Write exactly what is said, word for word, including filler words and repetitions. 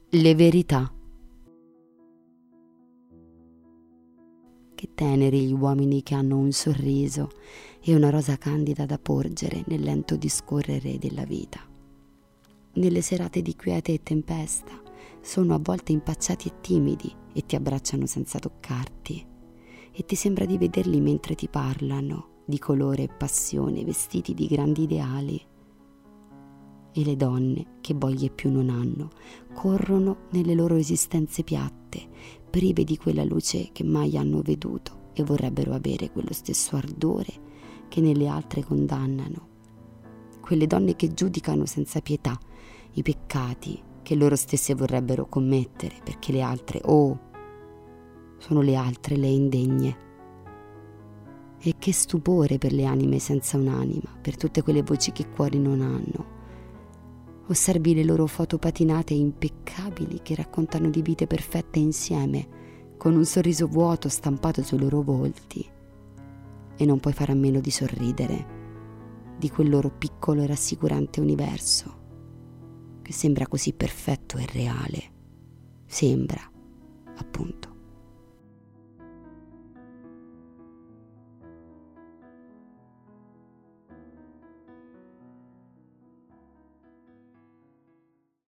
Le verità. Che teneri gli uomini che hanno un sorriso e una rosa candida da porgere nel lento discorrere della vita. Nelle serate di quiete e tempesta sono a volte impacciati e timidi e ti abbracciano senza toccarti e ti sembra di vederli mentre ti parlano di colore e passione, vestiti di grandi ideali. E le donne, che voglie più non hanno, corrono nelle loro esistenze piatte, prive di quella luce che mai hanno veduto e vorrebbero avere quello stesso ardore che nelle altre condannano. Quelle donne che giudicano senza pietà i peccati che loro stesse vorrebbero commettere, perché le altre, oh, sono le altre le indegne. E che stupore per le anime senza un'anima, per tutte quelle voci che cuori non hanno. Osservi le loro foto patinate e impeccabili che raccontano di vite perfette insieme, con un sorriso vuoto stampato sui loro volti. E non puoi fare a meno di sorridere di quel loro piccolo e rassicurante universo, che sembra così perfetto e reale. Sembra, appunto.